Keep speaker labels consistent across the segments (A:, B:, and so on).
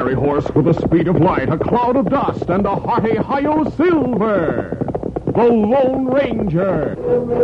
A: fiery horse with the speed of light, a cloud of dust, and a hearty Hi-Yo Silver, the Lone Ranger.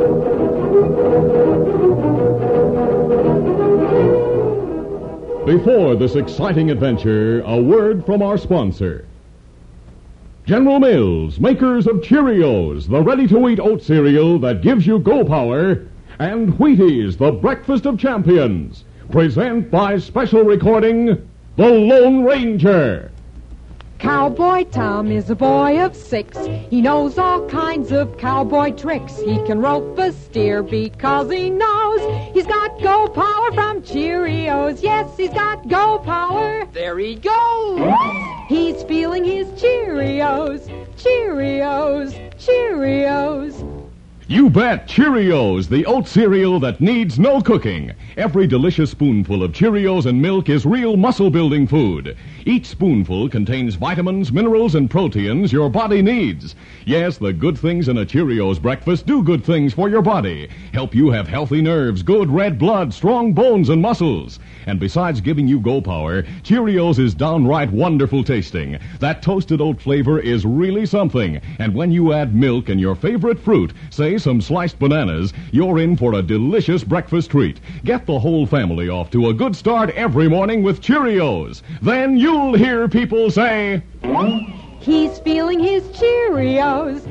A: Before this exciting adventure, a word from our sponsor. General Mills, makers of Cheerios, the ready-to-eat oat cereal that gives you go power, and Wheaties, the breakfast of champions, present by special recording, The Lone Ranger.
B: Cowboy Tom is a boy of 6. He knows all kinds of cowboy tricks. He can rope a steer because he knows he's got go power from Cheerios. Yes, he's got go power. There he goes. He's feeling his Cheerios. Cheerios. Cheerios.
A: You bet, Cheerios, the oat cereal that needs no cooking. Every delicious spoonful of Cheerios and milk is real muscle-building food. Each spoonful contains vitamins, minerals, and proteins your body needs. Yes, the good things in a Cheerios breakfast do good things for your body. Help you have healthy nerves, good red blood, strong bones, and muscles. And besides giving you go power, Cheerios is downright wonderful tasting. That toasted oat flavor is really something. And when you add milk and your favorite fruit, say some sliced bananas, you're in for a delicious breakfast treat. Get the whole family off to a good start every morning with Cheerios. Then you'll hear people say,
B: he's feeling his Cheerios.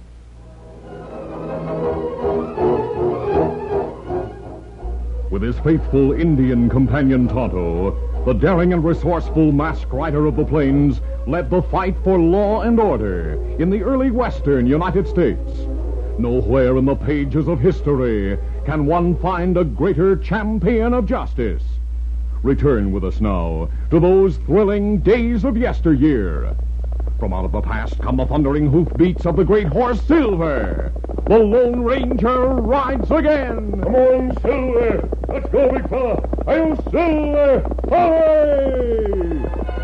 A: With his faithful Indian companion Tonto, the daring and resourceful masked rider of the plains led the fight for law and order in the early western United States. Nowhere in the pages of history can one find a greater champion of justice. Return with us now to those thrilling days of yesteryear. From out of the past come the thundering hoofbeats of the great horse Silver. The Lone Ranger rides again. Come on, Silver. Let's go, big fella. I'll Silver. Hurry!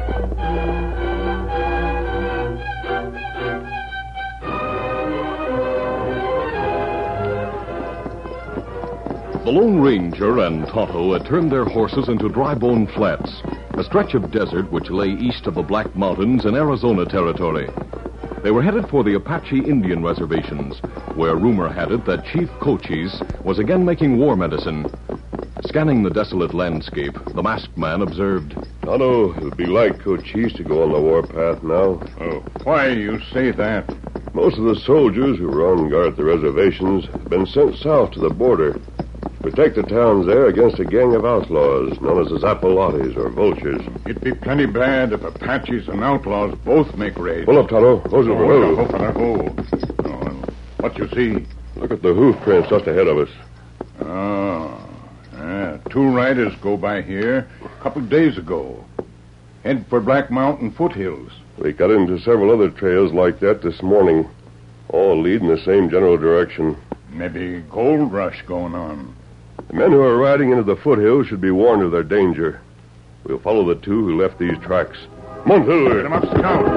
A: The Lone Ranger and Tonto had turned their horses into Dry Bone Flats, a stretch of desert which lay east of the Black Mountains in Arizona territory. They were headed for the Apache Indian reservations, where rumor had it that Chief Cochise was again making war medicine. Scanning the desolate landscape, the masked man observed,
C: Tonto, it'll be like Cochise to go on the warpath now.
D: Oh, why you say that?
C: Most of the soldiers who were on guard at the reservations have been sent south to the border. Protect the towns there against a gang of outlaws known as the Zappalates or Vultures.
D: It'd be plenty bad if Apaches and outlaws both make raids.
C: Pull up, Tonto. Those are
D: What you see?
C: Look at the hoof prints just ahead of us.
D: Two riders go by here a couple days ago. Head for Black Mountain foothills.
C: We got into several other trails like that this morning. All lead in the same general direction.
D: Maybe gold rush going on.
C: The men who are riding into the foothills should be warned of their danger. We'll follow the two who left these tracks. Come on, Silver.
D: Get them up, Scout.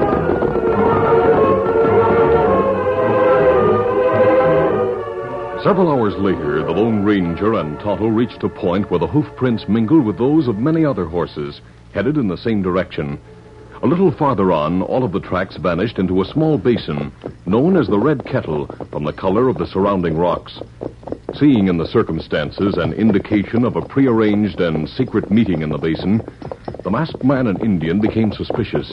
A: Several hours later, the Lone Ranger and Tonto reached a point where the hoof prints mingled with those of many other horses, headed in the same direction. A little farther on, all of the tracks vanished into a small basin, known as the Red Kettle, from the color of the surrounding rocks. Seeing in the circumstances an indication of a prearranged and secret meeting in the basin, the masked man and Indian became suspicious.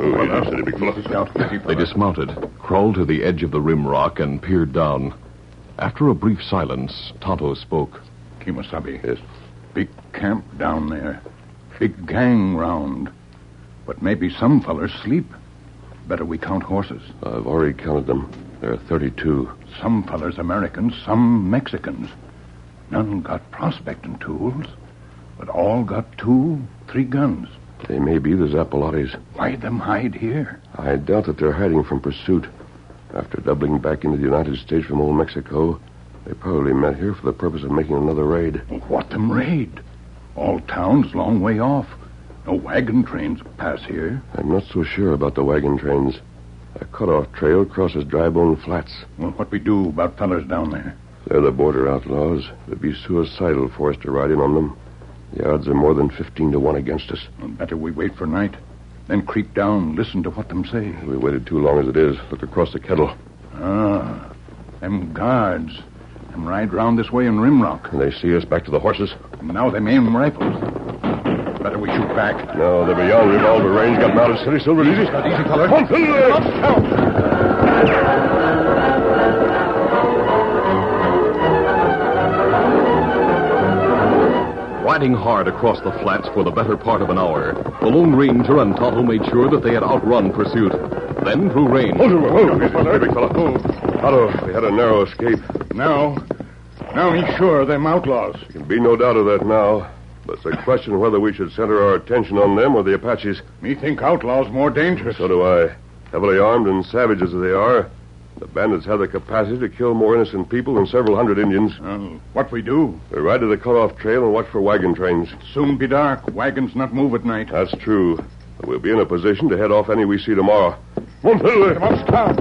A: They dismounted, crawled to the edge of the rim rock, and peered down. After a brief silence, Tonto spoke.
D: Kemosabe.
C: Yes?
D: Big camp down there. Big gang round. But maybe some fellers sleep. Better we count horses.
C: I've already counted them. There are 32.
D: Some fellers Americans, some Mexicans. None got prospecting tools, but all got 2, 3 guns.
C: They may be the Zappalates.
D: Why them hide here?
C: I doubt that they're hiding from pursuit. After doubling back into the United States from old Mexico, they probably met here for the purpose of making another raid.
D: What them raid? All towns long way off. No wagon trains pass here.
C: I'm not so sure about the wagon trains. A cutoff trail crosses Dry Bone Flats.
D: Well, what we do about fellers down there?
C: They're the border outlaws. It'd be suicidal for us to ride in on them. The odds are more than 15 to 1 against us.
D: Well, better we wait for night. Then creep down, listen to what them say.
C: We waited too long as it is. Look across the kettle.
D: Them guards. Them ride round this way in Rimrock.
C: Can they see us back to the horses?
D: And now they aim rifles. Better we shoot back.
C: No, they're beyond revolver range. Got mounted. Steady, Silver. Easy.
D: Easy, feller.
C: Come on,
A: Riding hard across the flats for the better part of an hour, the Lone Ranger and Tonto made sure that they had outrun pursuit. Then, through range...
C: Hold it, big fella. Tonto, we had a narrow escape.
D: Now he's sure of them outlaws.
C: There can be no doubt of that now. But it's a question whether we should center our attention on them or the Apaches.
D: Me think outlaws more dangerous.
C: So do I. Heavily armed and savage as they are, the bandits have the capacity to kill more innocent people than several hundred Indians.
D: What we do?
C: We ride to the cutoff trail and watch for wagon trains.
D: Soon be dark. Wagons not move at night.
C: That's true. But we'll be in a position to head off any we see tomorrow. Come on,
D: Come on, Scout.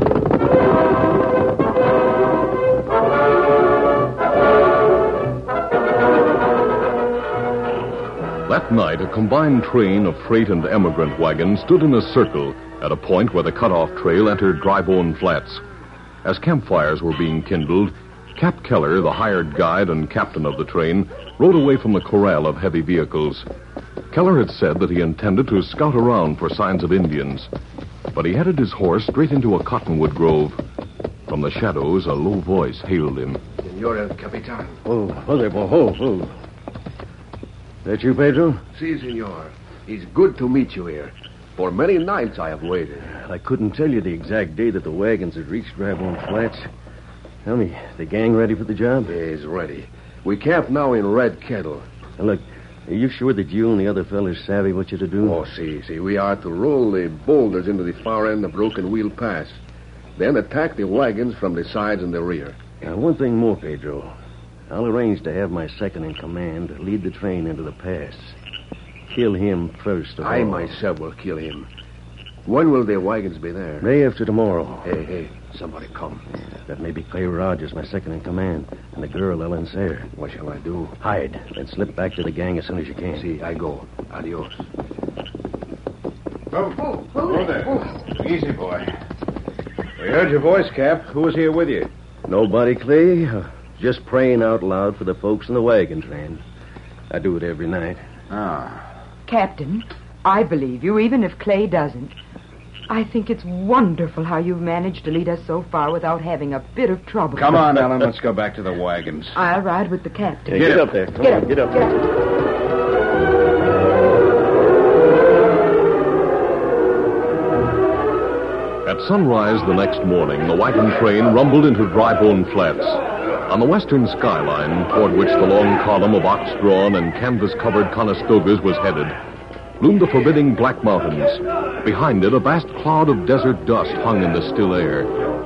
A: That night, a combined train of freight and emigrant wagons stood in a circle at a point where the cutoff trail entered Drybone Flats. As campfires were being kindled, Cap Keller, the hired guide and captain of the train, rode away from the corral of heavy vehicles. Keller had said that he intended to scout around for signs of Indians, but he headed his horse straight into a cottonwood grove. From the shadows, a low voice hailed him.
E: Senor el Capitan.
F: Oh. That you, Pedro?
E: Si, senor. It's good to meet you here. For many nights I have waited.
F: I couldn't tell you the exact day that the wagons had reached Drybone Flats. Tell me, the gang ready for the job?
E: Is ready. We camp now in Red Kettle.
F: Now, look, are you sure that you and the other fellas savvy what you're to do?
E: Oh, see. We are to roll the boulders into the far end of Broken Wheel Pass. Then attack the wagons from the sides and the rear.
F: Now, one thing more, Pedro. I'll arrange to have my second in command lead the train into the pass. Kill him first of all.
E: I myself will kill him. When will the wagons be there?
F: Day after tomorrow.
E: Hey, somebody come.
F: That may be Clay Rogers, my second in command, and the girl, Ellen Sayre.
E: What shall I do?
F: Hide, then slip back to the gang as soon as you can.
E: See, I go. Adios.
D: Oh, there. Easy, boy. We heard your voice, Cap. Who was here with you?
F: Nobody, Clay. Just praying out loud for the folks in the wagon train. I do it every night.
G: Captain, I believe you, even if Clay doesn't. I think it's wonderful how you've managed to lead us so far without having a bit of trouble.
D: Come on, Ellen. Let's go back to the wagons.
G: I'll ride with the captain.
F: Hey, get up there. Come on, get up.
A: At sunrise the next morning, the wagon train rumbled into Drybone Flats. On the western skyline, toward which the long column of ox-drawn and canvas-covered Conestogas was headed, loomed the forbidding Black Mountains. Behind it, a vast cloud of desert dust hung in the still air.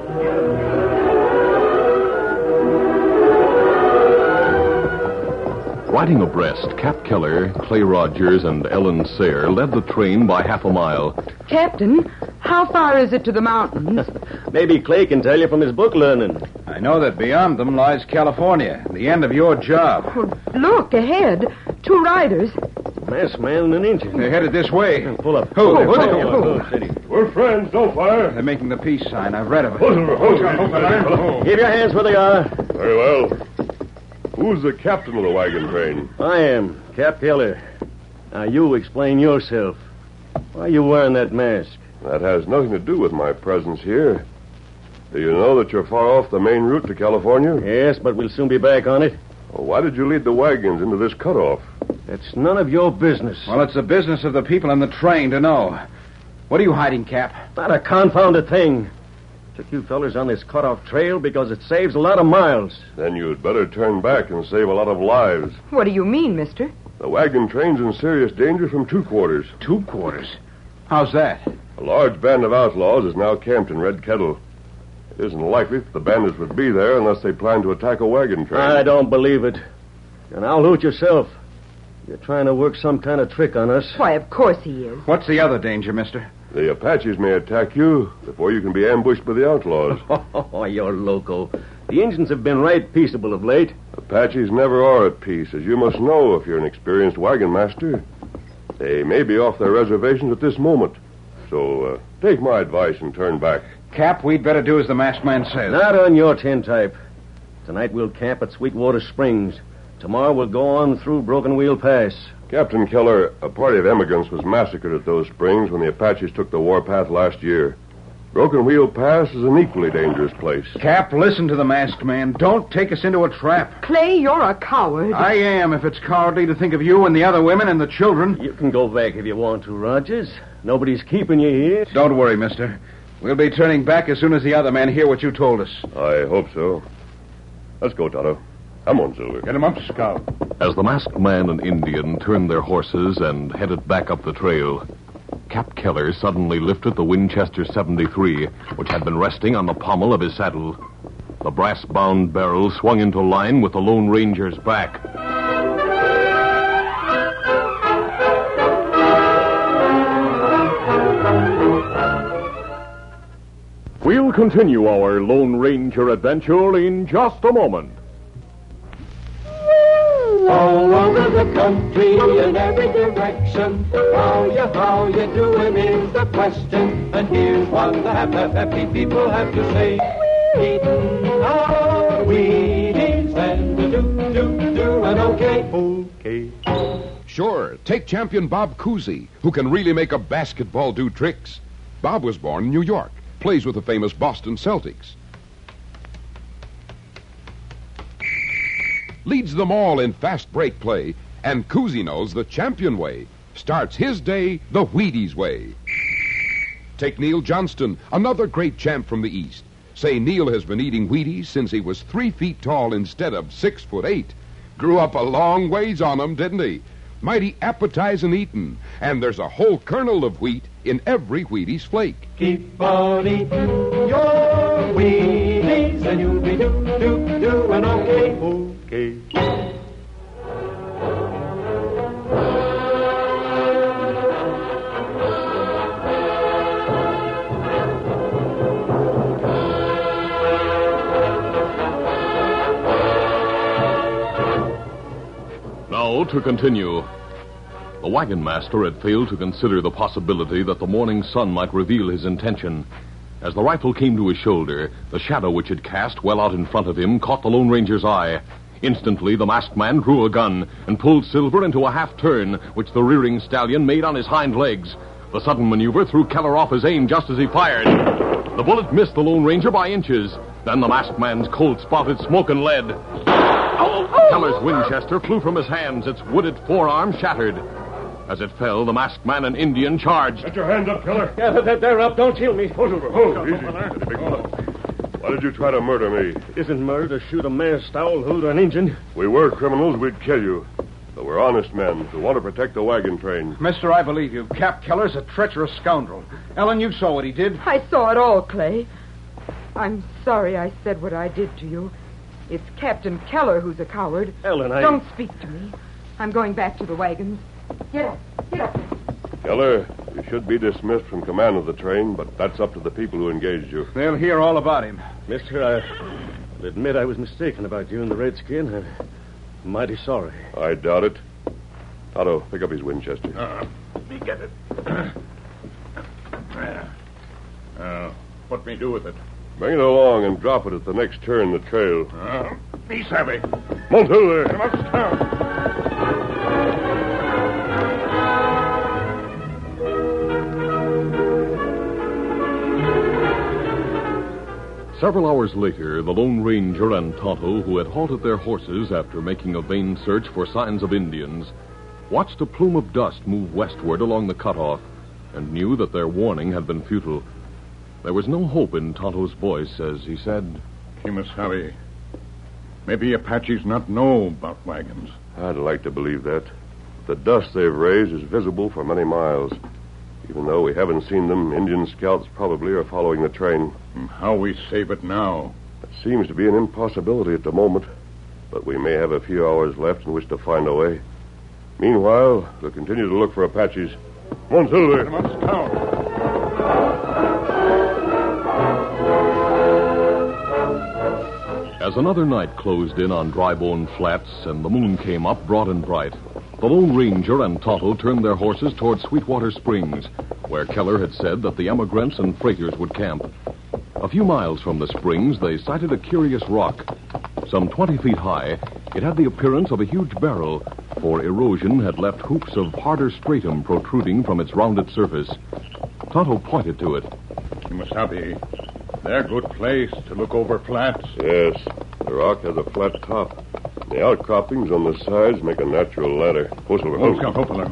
A: Riding abreast, Cap Keller, Clay Rogers, and Ellen Sayre led the train by half a mile.
G: Captain, how far is it to the mountains?
F: Maybe Clay can tell you from his book learning.
H: I know that beyond them lies California, the end of your job.
G: Oh, look, ahead. 2 riders.
F: Masked man and an Indian.
H: They're headed this way.
F: Pull up.
H: Steady.
C: We're friends. Don't fire.
H: They're making the peace sign. I've read of it.
F: Keep your hands where they are.
C: Very well. Who's the captain of the wagon train?
F: I am, Cap Keller. Now, you explain yourself. Why are you wearing that mask?
C: That has nothing to do with my presence here. Do you know that you're far off the main route to California?
F: Yes, but we'll soon be back on it.
C: Well, why did you lead the wagons into this cutoff?
F: That's none of your business.
H: Well, it's the business of the people in the train to know. What are you hiding, Cap?
F: Not a confounded thing. Took you fellers on this cutoff trail because it saves a lot of miles.
C: Then you'd better turn back and save a lot of lives.
G: What do you mean, mister?
C: The wagon train's in serious danger from 2 quarters.
H: 2 quarters? How's that?
C: A large band of outlaws is now camped in Red Kettle. It isn't likely that the bandits would be there unless they plan to attack a wagon train.
F: I don't believe it. And I'll loot yourself. You're trying to work some kind of trick on us.
G: Why, of course he is.
H: What's the other danger, mister?
C: The Apaches may attack you before you can be ambushed by the outlaws.
F: Oh, you're loco. The Indians have been right peaceable of late.
C: Apaches never are at peace, as you must know if you're an experienced wagon master. They may be off their reservations at this moment. So take my advice and turn back.
H: Cap, we'd better do as the masked man says.
F: Not on your tintype. Tonight we'll camp at Sweetwater Springs. Tomorrow we'll go on through Broken Wheel Pass.
C: Captain Keller, a party of emigrants was massacred at those springs when the Apaches took the warpath last year. Broken Wheel Pass is an equally dangerous place.
H: Cap, listen to the masked man. Don't take us into a trap.
G: Clay, you're a coward.
H: I am, if it's cowardly to think of you and the other women and the children.
F: You can go back if you want to, Rogers. Nobody's keeping you here.
H: Don't worry, mister. We'll be turning back as soon as the other men hear what you told us.
C: I hope so. Let's go, Tonto. Come on, Silver.
D: Get him up, Scout.
A: As the masked man and Indian turned their horses and headed back up the trail, Cap Keller suddenly lifted the Winchester 73, which had been resting on the pommel of his saddle. The brass-bound barrel swung into line with the Lone Ranger's back. We'll continue our Lone Ranger adventure in just a moment.
I: All over the country, in every direction, how you doing is the question. And here's what the happy people have to say. Eating our Wheaties and doing okay.
J: Sure, take champion Bob Cousy, who can really make a basketball do tricks. Bob was born in New York, plays with the famous Boston Celtics. Leads them all in fast break play, and Cousy knows the champion way. Starts his day the Wheaties way. Take Neil Johnston, another great champ from the East. Say Neil has been eating Wheaties since he was 3 feet tall instead of 6'8". Grew up a long ways on 'em, didn't he? Mighty appetizing eatin', and there's a whole kernel of wheat in every Wheaties flake.
I: Keep on eating your Wheaties and you'll be doing okay.
A: Now to continue. The wagon master had failed to consider the possibility that the morning sun might reveal his intention. As the rifle came to his shoulder, the shadow which it cast well out in front of him caught the Lone Ranger's eye. Instantly, the masked man drew a gun and pulled Silver into a half-turn, which the rearing stallion made on his hind legs. The sudden maneuver threw Keller off his aim just as he fired. The bullet missed the Lone Ranger by inches. Then the masked man's Colt spouted smoke and lead. Keller's Winchester flew from his hands, its wooded forearm shattered. As it fell, the masked man and Indian charged.
C: Get your hands up, Keller.
F: Yeah, they're up. Don't kill me.
C: Hold, easy. Big fella. Why did you try to murder me?
F: It isn't murder to shoot a masked owl who'd an Injun.
C: If we were criminals, we'd kill you. But we're honest men who want to protect the wagon train.
H: Mister, I believe you. Cap Keller's a treacherous scoundrel. Ellen, you saw what he did.
G: I saw it all, Clay. I'm sorry I said what I did to you. It's Captain Keller who's a coward.
F: Ellen,
G: Don't speak to me. I'm going back to the wagons. Get up.
C: Keller, you should be dismissed from command of the train, but that's up to the people who engaged you.
H: They'll hear all about him.
F: Mister, I'll admit I was mistaken about you and the Redskin. I'm mighty sorry.
C: I doubt it. Tonto, pick up his Winchester.
D: Let me get it. What me do with it?
C: Bring it along and drop it at the next turn in the trail.
D: Me savvy.
C: Mount there.
D: Come up, Scout.
A: Several hours later, the Lone Ranger and Tonto, who had halted their horses after making a vain search for signs of Indians, watched a plume of dust move westward along the cutoff and knew that their warning had been futile. There was no hope in Tonto's voice as he said,
D: Kimasabi, maybe Apaches not know about wagons.
C: I'd like to believe that. The dust they've raised is visible for many miles. Even though we haven't seen them, Indian scouts probably are following the train.
D: How we save it now?
C: It seems to be an impossibility at the moment, but we may have a few hours left in which to find a way. Meanwhile, we'll continue to look for Apaches. Come on, Silver.
D: Come on, Scout.
A: As another night closed in on Drybone Flats and the moon came up broad and bright, the Lone Ranger and Tonto turned their horses toward Sweetwater Springs, where Keller had said that the emigrants and freighters would camp. A few miles from the springs, they sighted a curious rock. Some 20 feet high, it had the appearance of a huge barrel, for erosion had left hoops of harder stratum protruding from its rounded surface. Tonto pointed to it.
D: Kimasabi, they're a good place to look over flats.
C: Yes, the rock has a flat top. The outcroppings on the sides make a natural ladder.
D: Hopefully.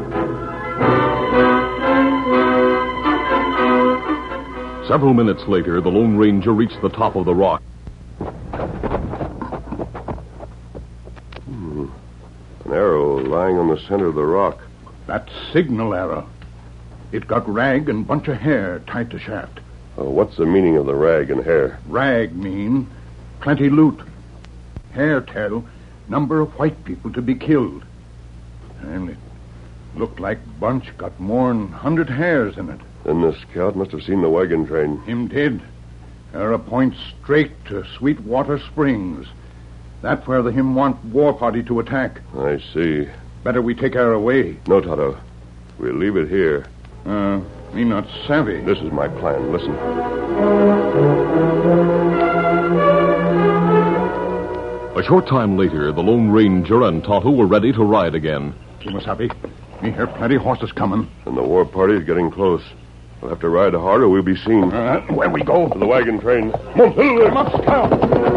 A: Several minutes later, the Lone Ranger reached the top of the rock.
C: An arrow lying on the center of the rock.
D: That signal arrow. It got rag and bunch of hair tied to shaft.
C: What's the meaning of the rag and hair?
D: Rag mean plenty loot. Hair tell number of white people to be killed. And it looked like bunch got more'n 100 hairs in it.
C: Then the scout must have seen the wagon train.
D: Him did. Arrow points straight to Sweetwater Springs. That's where the him want war party to attack.
C: I see.
D: Better we take her away.
C: No, Tonto. We'll leave it here.
D: Me not savvy.
C: This is my plan. Listen.
A: A short time later, the Lone Ranger and Tonto were ready to ride again.
D: Kimasabi, me hear plenty horses coming.
C: And the war party is getting close. We'll have to ride hard or we'll be seen.
D: Where we go?
C: To the wagon train. Come
D: up, Scout.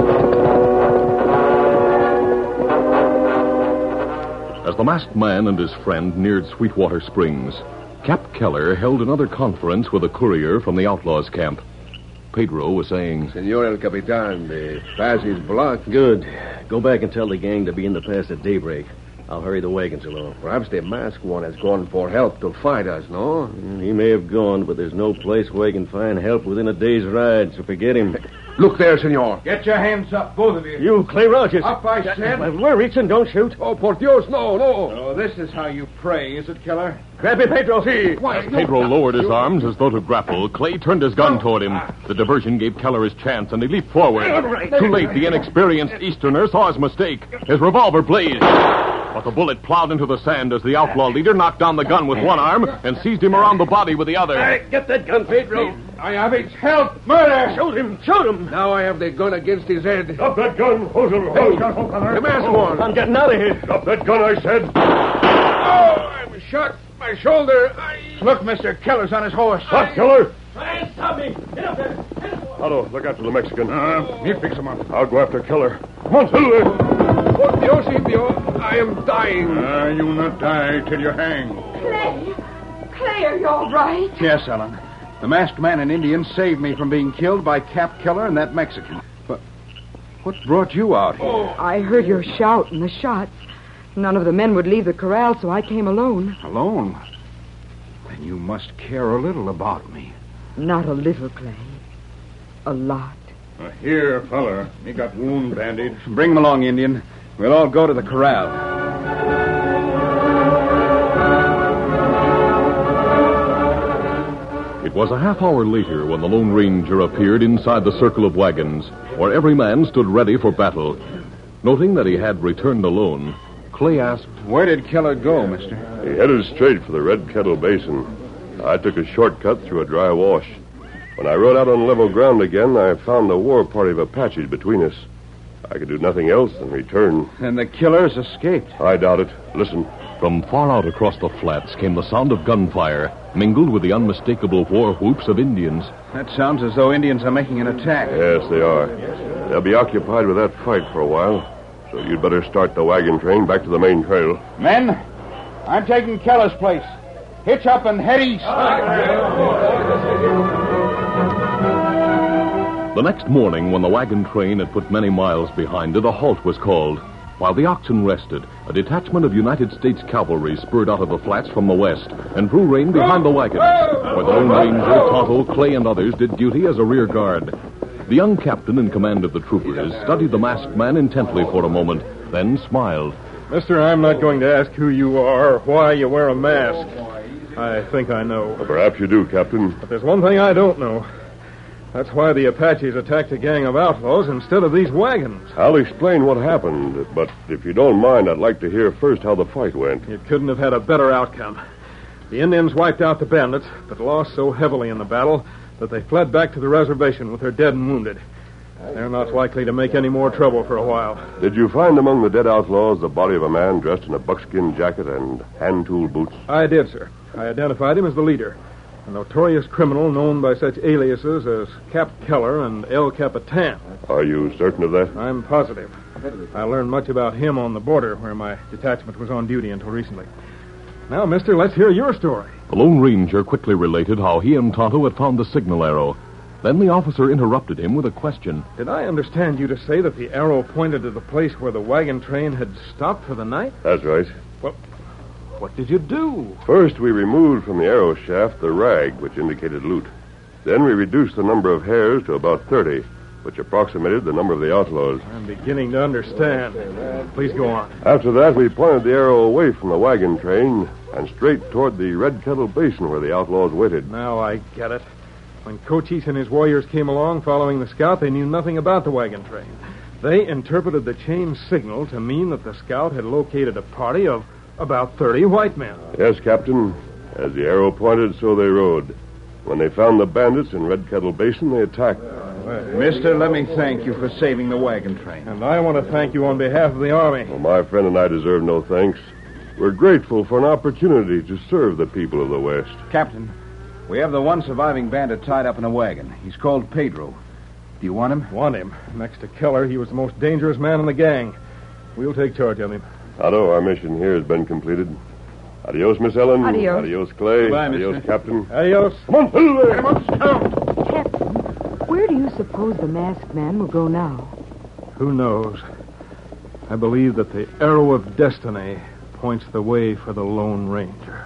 A: As the masked man and his friend neared Sweetwater Springs, Cap Keller held another conference with a courier from the outlaws' camp. Pedro was saying,
E: Senor El Capitan, the pass is blocked.
F: Good. Go back and tell the gang to be in the pass at daybreak. I'll hurry the wagons along.
E: Perhaps the masked one has gone for help to fight us, no?
F: He may have gone, but there's no place where he can find help within a day's ride, so forget him.
E: Look there, senor.
H: Get your hands up, both of you.
F: You, Clay Rogers.
H: Up, I said.
F: We're reaching, don't shoot.
E: Oh, por Dios, no.
H: Oh, this is how you pray, is it, Keller?
F: Grab him, Pedro. See.
A: As Pedro lowered his arms as though to grapple, Clay turned his gun toward him. The diversion gave Keller his chance, and he leaped forward. Too late, the inexperienced Easterner saw his mistake. His revolver blazed. But the bullet plowed into the sand as the outlaw leader knocked down the gun with one arm and seized him around the body with the other.
F: Hey, get that gun, Pedro.
H: I have its help. Murder.
F: Shoot him.
E: Now I have the gun against his head.
C: Drop that gun.
E: The masked one.
F: I'm getting out of here.
C: Drop that gun, I said.
E: Oh, I'm shot. My shoulder.
H: Look, Mr. Keller's on his horse.
C: Stop, Keller.
F: Hey, stop me. Get up there.
C: Otto, look after the Mexican.
D: Me fix him up.
C: I'll go after Keller. Come on, Silver.
E: Por Dios, Indio. I am dying.
D: You not die till you're hanged.
G: Clay, are you all right?
H: Yes, Ellen. The masked man and Indian saved me from being killed by Cap Keller and that Mexican. But what brought you out here?
G: I heard your shout and the shots. None of the men would leave the corral, so I came alone.
H: Alone? Then you must care a little about me.
G: Not a little, Clay. A lot.
D: Here, feller. Me got wound bandage.
H: Bring him along, Indian. We'll all go to the corral.
A: It was a half hour later when the Lone Ranger appeared inside the circle of wagons, where every man stood ready for battle. Noting that he had returned alone, Clay asked,
H: Where did Keller go, mister?
C: He headed straight for the Red Kettle Basin. I took a shortcut through a dry wash. When I rode out on level ground again, I found a war party of Apaches between us. I could do nothing else than return.
H: And the killers escaped.
C: I doubt it. Listen.
A: From far out across the flats came the sound of gunfire, mingled with the unmistakable war whoops of Indians.
H: That sounds as though Indians are making an attack.
C: Yes, they are. They'll be occupied with that fight for a while. So you'd better start the wagon train back to the main trail.
H: Men, I'm taking Keller's place. Hitch up and head east.
A: The next morning, when the wagon train had put many miles behind it, a halt was called. While the oxen rested, a detachment of United States cavalry spurred out of the flats from the west and drew rein behind the wagons, where the Lone Ranger, Tonto, Clay, and others did duty as a rear guard. The young captain in command of the troopers studied the masked man intently for a moment, then smiled.
K: Mister, I'm not going to ask who you are or why you wear a mask. I think I know.
C: Well, perhaps you do, Captain.
K: But there's one thing I don't know. That's why the Apaches attacked a gang of outlaws instead of these wagons.
C: I'll explain what happened, but if you don't mind, I'd like to hear first how the fight went.
K: You couldn't have had a better outcome. The Indians wiped out the bandits, but lost so heavily in the battle that they fled back to the reservation with their dead and wounded. They're not likely to make any more trouble for a while.
C: Did you find among the dead outlaws the body of a man dressed in a buckskin jacket and hand-tool boots?
K: I did, sir. I identified him as the leader, a notorious criminal known by such aliases as Cap Keller and El Capitan.
C: Are you certain of that?
K: I'm positive. I learned much about him on the border where my detachment was on duty until recently. Now, mister, let's hear your story.
A: The Lone Ranger quickly related how he and Tonto had found the signal arrow. Then the officer interrupted him with a question.
K: Did I understand you to say that the arrow pointed to the place where the wagon train had stopped for the night?
C: That's right.
K: Well, what did you do?
C: First, we removed from the arrow shaft the rag, which indicated loot. Then we reduced the number of hairs to about 30, which approximated the number of the outlaws.
K: I'm beginning to understand. Please go on.
C: After that, we pointed the arrow away from the wagon train and straight toward the Red Kettle Basin where the outlaws waited.
K: Now I get it. When Cochise and his warriors came along following the scout, they knew nothing about the wagon train. They interpreted the chain signal to mean that the scout had located a party of about 30 white men.
C: Yes, Captain. As the arrow pointed, so they rode. When they found the bandits in Red Kettle Basin, they attacked.
H: Mister, let me thank you for saving the wagon train.
K: And I want to thank you on behalf of the Army.
C: Well, my friend and I deserve no thanks. We're grateful for an opportunity to serve the people of the West.
H: Captain, we have the one surviving bandit tied up in a wagon. He's called Pedro. Do you want him?
K: Want him? Next to Keller, he was the most dangerous man in the gang. We'll take charge of him.
C: Otto, our mission here has been completed. Adios, Miss Ellen.
G: Adios.
C: Adios, Clay.
H: Goodbye,
C: Adios,
H: mister.
C: Captain.
K: Adios.
C: Come on, Silver. Come on,
G: Captain, where do you suppose the masked man will go now?
K: Who knows? I believe that the arrow of destiny points the way for the Lone Ranger.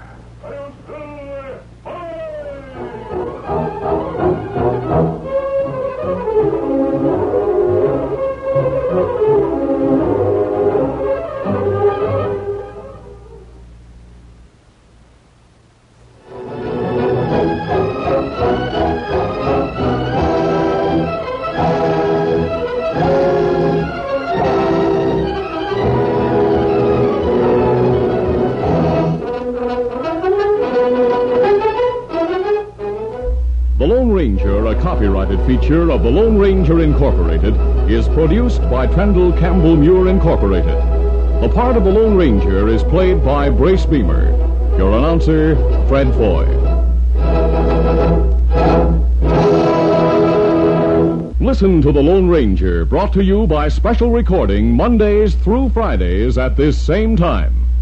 K: Copyrighted feature of the Lone Ranger Incorporated is produced by Trendle Campbell Muir Incorporated. The part of the Lone Ranger is played by Brace Beamer. Your announcer, Fred Foy. Listen to the Lone Ranger, brought to you by special recording Mondays through Fridays at this same time.